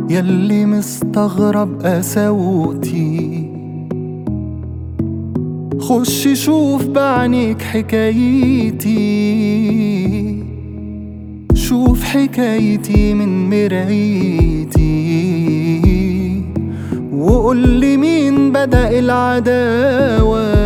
يلي مستغرب قساوتي، خش شوف بعينيك حكايتي، شوف حكايتي من مرايتي، وقولي مين بدأ العداوة.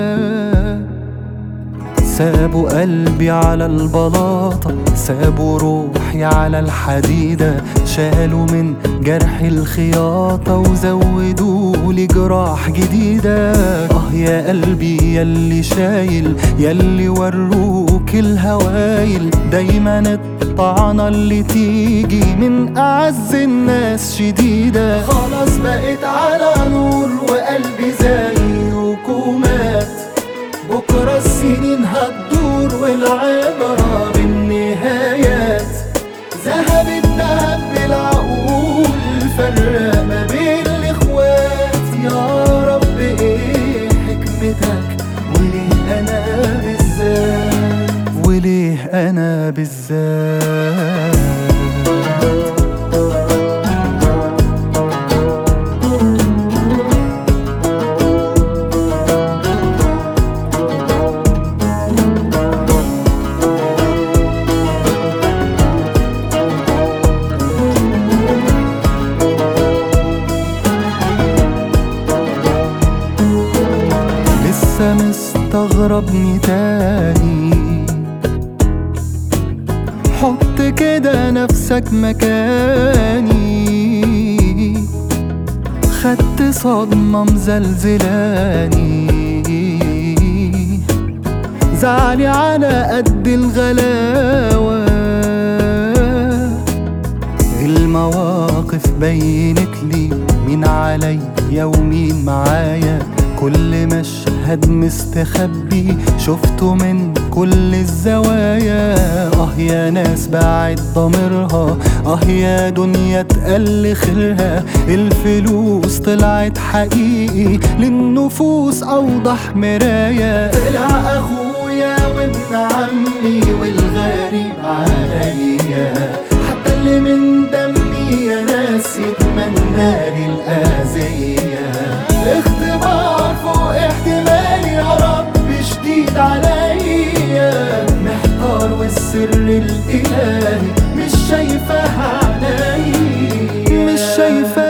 سابوا قلبي على البلاطة، سابوا روحي على الحديدة، شالوا من جرحي الخياطة وزودولي جراح جديدة. يا قلبي يلي شايل، يلي وروك الهوايل، دايما الطعنة اللي تيجي من أعز الناس شديدة. خلاص بقيت على نور وقلبي زيك ومات، بكرة السنين هتدور والعبرة بالنهايات. ذهب الذهب بالعقول، فرق ما بين الإخوات. يا رب إيه حكمتك، وليه أنا بالذات، وليه أنا بالذات. لسه مستغربني تاني، حط كده نفسك مكاني. خدت صدمة مزلزلاني، زعلي على قد الغلاوة. المواقف بينت لي مين عليا ومين معايا، كل مشهد مستخبي شفته من كل الزوايا. يا ناس باعت ضميرها، يا دنيا اتقل خيرها. الفلوس طلعت حقيقي للنفوس أوضح مراية. طلع أخويا وابن عمي والغريب عليا، حتى اللي من دمي يا ناس يتمنالي الأذية. اختبار فوق احتمالي، يا رب شديد عليا. محتار والسر الإلهي مش شايفه علي، مش شايفه